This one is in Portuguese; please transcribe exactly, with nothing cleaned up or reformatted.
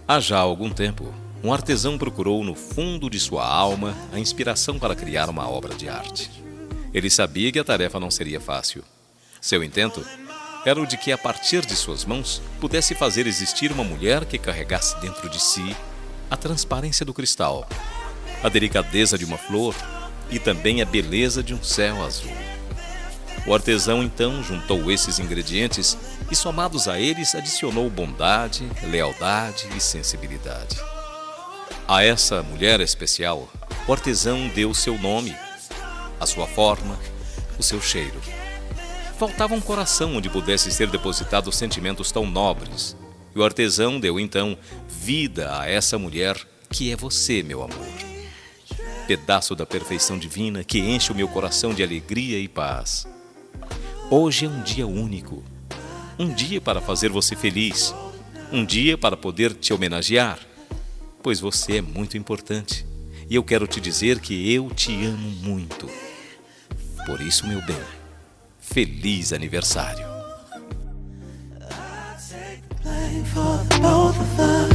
Há já algum tempo, um artesão procurou no fundo de sua alma a inspiração para criar uma obra de arte. Ele sabia que a tarefa não seria fácil. Seu intento era o de que, a partir de suas mãos, pudesse fazer existir uma mulher que carregasse dentro de si a transparência do cristal, a delicadeza de uma flor e também a beleza de um céu azul. O artesão então juntou esses ingredientes e, somados a eles, adicionou bondade, lealdade e sensibilidade. A essa mulher especial, o artesão deu seu nome, a sua forma, o seu cheiro. Faltava um coração onde pudesse ser depositados sentimentos tão nobres. E o artesão deu então vida a essa mulher que é você, meu amor. Pedaço da perfeição divina que enche o meu coração de alegria e paz. Hoje é um dia único, um dia para fazer você feliz, um dia para poder te homenagear, pois você é muito importante e eu quero te dizer que eu te amo muito. Por isso, meu bem, feliz aniversário! For both of us.